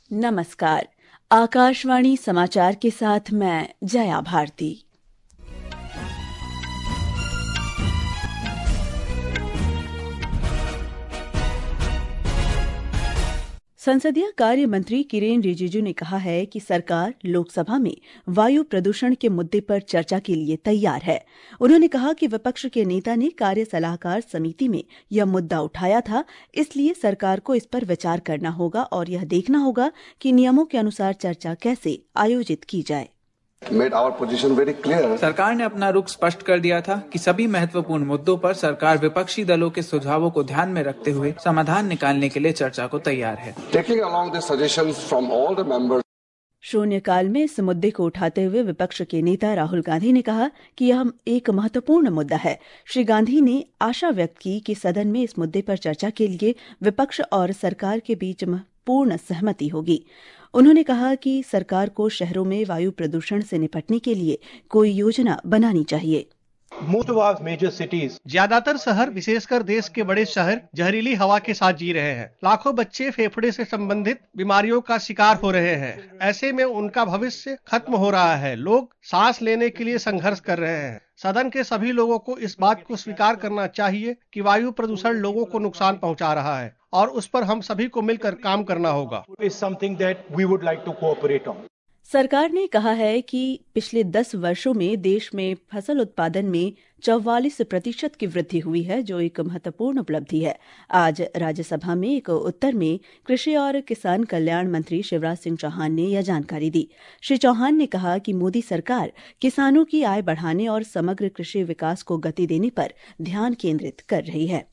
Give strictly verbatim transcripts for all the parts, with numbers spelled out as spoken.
नमस्कार। आकाशवाणी समाचार के साथ मैं जया भारती। संसदीय कार्य मंत्री किरेन रिजिजू ने कहा है कि सरकार लोकसभा में वायु प्रदूषण के मुद्दे पर चर्चा के लिए तैयार है। उन्होंने कहा कि विपक्ष के नेता ने कार्य सलाहकार समिति में यह मुद्दा उठाया था, इसलिए सरकार को इस पर विचार करना होगा और यह देखना होगा कि नियमों के अनुसार चर्चा कैसे आयोजित की जाए। Made our position very clear. सरकार ने अपना रुख स्पष्ट कर दिया था कि सभी महत्वपूर्ण मुद्दों पर सरकार विपक्षी दलों के सुझावों को ध्यान में रखते हुए समाधान निकालने के लिए चर्चा को तैयार है। Taking along the suggestions from all the members. शून्यकाल में इस मुद्दे को उठाते हुए विपक्ष के नेता राहुल गांधी ने कहा कि यह एक महत्वपूर्ण मुद्दा है। श्री गांधी ने आशा व्यक्त की कि सदन में इस मुद्दे पर चर्चा के लिए विपक्ष और सरकार के बीच पूर्ण सहमति होगी। उन्होंने कहा कि सरकार को शहरों में वायु प्रदूषण से निपटने के लिए कोई योजना बनानी चाहिए। ज्यादातर शहर, विशेषकर देश के बड़े शहर, जहरीली हवा के साथ जी रहे हैं। लाखों बच्चे फेफड़े से संबंधित बीमारियों का शिकार हो रहे हैं। ऐसे में उनका भविष्य खत्म हो रहा है। लोग सांस लेने के लिए संघर्ष कर रहे हैं। सदन के सभी लोगों को इस बात को स्वीकार करना चाहिए कि वायु प्रदूषण लोगों को नुकसान पहुंचा रहा है और उस पर हम सभी को मिलकर काम करना होगा। सरकार ने कहा है कि पिछले दस वर्षों में देश में फसल उत्पादन में चौवालीस प्रतिशत की वृद्धि हुई है, जो एक महत्वपूर्ण उपलब्धि है। आज राज्यसभा में एक उत्तर में कृषि और किसान कल्याण मंत्री शिवराज सिंह चौहान ने यह जानकारी दी। श्री चौहान ने कहा कि मोदी सरकार किसानों की आय बढ़ाने और समग्र कृषि विकास को गति देने पर ध्यान केंद्रित कर रही है।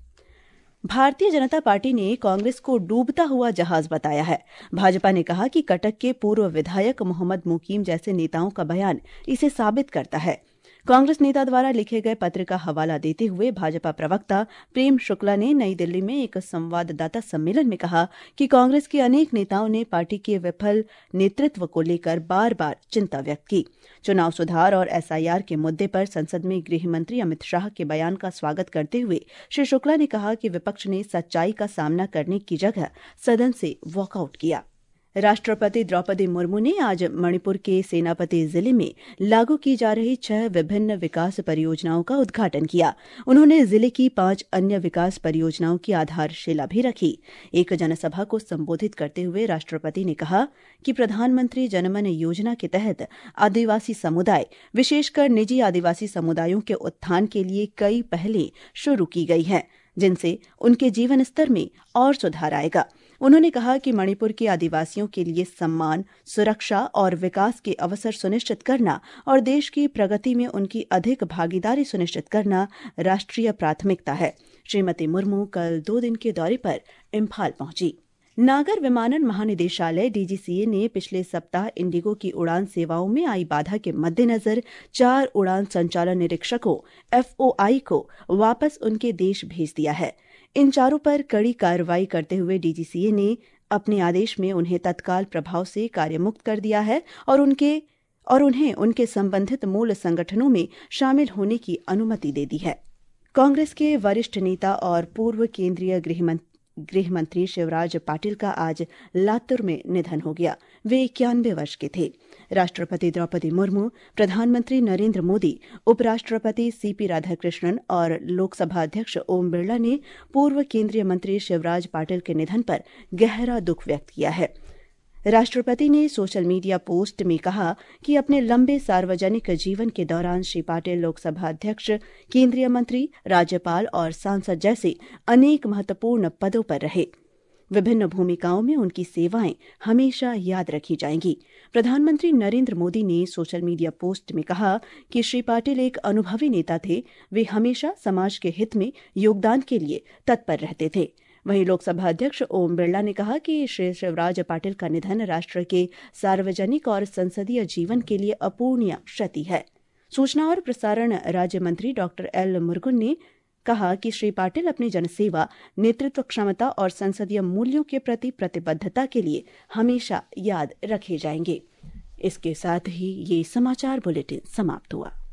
भारतीय जनता पार्टी ने कांग्रेस को डूबता हुआ जहाज बताया है। भाजपा ने कहा कि कटक के पूर्व विधायक मोहम्मद मुकीम जैसे नेताओं का बयान इसे साबित करता है। कांग्रेस नेता द्वारा लिखे गए पत्र का हवाला देते हुए भाजपा प्रवक्ता प्रेम शुक्ला ने नई दिल्ली में एक संवाददाता सम्मेलन में कहा कि कांग्रेस के अनेक नेताओं ने पार्टी के विफल नेतृत्व को लेकर बार बार चिंता व्यक्त की। चुनाव सुधार और एस आई आर के मुद्दे पर संसद में गृह मंत्री अमित शाह के बयान का स्वागत करते हुए श्री शुक्ला ने कहा कि विपक्ष ने सच्चाई का सामना करने की जगह सदन से वॉकआउट किया। राष्ट्रपति द्रौपदी मुर्मू ने आज मणिपुर के सेनापति जिले में लागू की जा रही छह विभिन्न विकास परियोजनाओं का उद्घाटन किया। उन्होंने जिले की पांच अन्य विकास परियोजनाओं की आधारशिला भी रखी। एक जनसभा को संबोधित करते हुए राष्ट्रपति ने कहा कि प्रधानमंत्री जनमन योजना के तहत आदिवासी समुदाय, विशेषकर निजी आदिवासी समुदायों के उत्थान के लिए कई पहलें शुरू की गई हैं, जिनसे उनके जीवन स्तर में और सुधार आएगा। उन्होंने कहा कि मणिपुर के आदिवासियों के लिए सम्मान, सुरक्षा और विकास के अवसर सुनिश्चित करना और देश की प्रगति में उनकी अधिक भागीदारी सुनिश्चित करना राष्ट्रीय प्राथमिकता है। श्रीमती मुर्मू कल दो दिन के दौरे पर इम्फाल पहुंची। नागर विमानन महानिदेशालय डी जी सी ए ने पिछले सप्ताह इंडिगो की उड़ान सेवाओं में आई बाधा के मद्देनजर चार उड़ान संचालन निरीक्षकों एफ ओ आई को वापस उनके देश भेज दिया है। इन चारों पर कड़ी कार्रवाई करते हुए डी जी सी ए ने अपने आदेश में उन्हें तत्काल प्रभाव से कार्यमुक्त कर दिया है और उनके और उन्हें उनके संबंधित मूल संगठनों में शामिल होने की अनुमति दे दी है। कांग्रेस के वरिष्ठ नेता और पूर्व केंद्रीय गृह मंत्री गृह मंत्री शिवराज पाटिल का आज लातूर में निधन हो गया। वे इक्यानवे वर्ष के थे। राष्ट्रपति द्रौपदी मुर्मू, प्रधानमंत्री नरेंद्र मोदी, उपराष्ट्रपति सी पी राधाकृष्णन और लोकसभा अध्यक्ष ओम बिरला ने पूर्व केंद्रीय मंत्री शिवराज पाटिल के निधन पर गहरा दुख व्यक्त किया है। राष्ट्रपति ने सोशल मीडिया पोस्ट में कहा कि अपने लंबे सार्वजनिक जीवन के दौरान श्री पाटिल लोकसभा अध्यक्ष, केंद्रीय मंत्री, राज्यपाल और सांसद जैसे अनेक महत्वपूर्ण पदों पर रहे। विभिन्न भूमिकाओं में उनकी सेवाएं हमेशा याद रखी जाएंगी। प्रधानमंत्री नरेंद्र मोदी ने सोशल मीडिया पोस्ट में कहा कि श्री पाटिल एक अनुभवी नेता थे। वे हमेशा समाज के हित में योगदान के लिए तत्पर रहते थे। वहीं लोकसभा अध्यक्ष ओम बिरला ने कहा कि श्री शिवराज पाटिल का निधन राष्ट्र के सार्वजनिक और संसदीय जीवन के लिए अपूरणीय क्षति है। सूचना और प्रसारण राज्य मंत्री डॉक्टर एल मुरुगन ने कहा कि श्री पाटिल अपनी जनसेवा, नेतृत्व क्षमता और संसदीय मूल्यों के प्रति प्रतिबद्धता के लिए हमेशा याद रखे जाएंगे। इसके साथ ही ये समाचार बुलेटिन समाप्त हुआ।